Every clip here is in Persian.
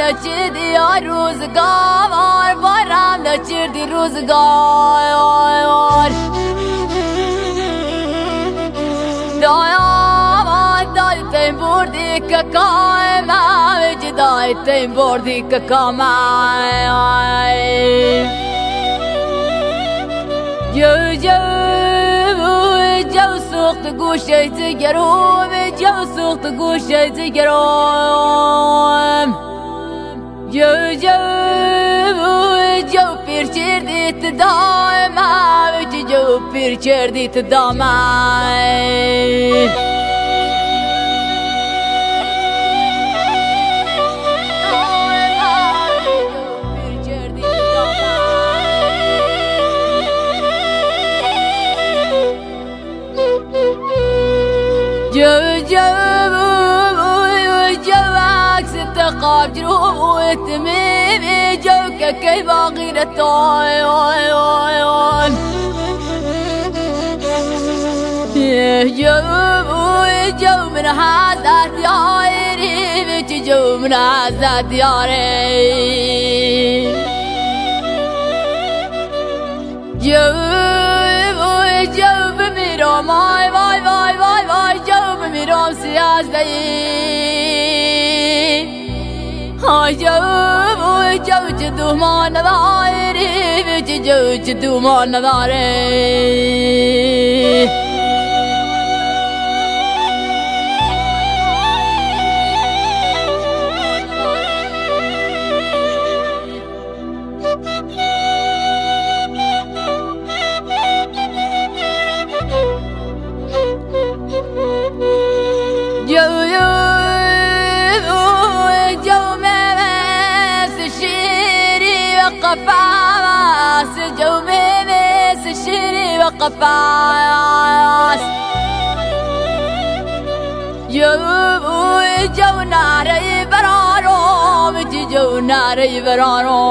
نچیدی روزگار بارم نچیدی روزگار دای تیم بردی که کام دای تیم بردی که کام جو سوخت گوشه تگرم جو سوخت گوشه تگرم جو پیر چردیت دام جو پیر چردیت دام جو عكس التقاب جروب وتميمي جو كي باقي الطايون جو من هذا دياري جو من هذا دياري جو بميرو ماي میرم سیازدی جو جدو ما نداری جو جدو ما نداری قفاص جو ميمس الشري وقفاص جو ناري برارو جو ناري برارو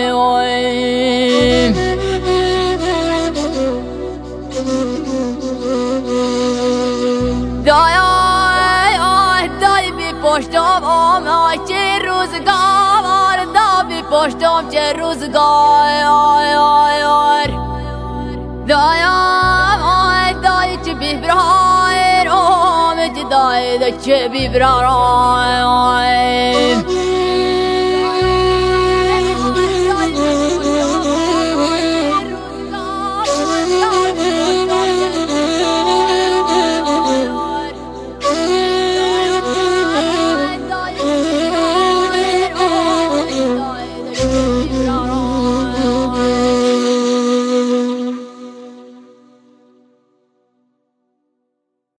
دای بی پشتم آمای چه روزگار دای پشتم چه روزگار دای چه بیبرار چه دای چه بیبرار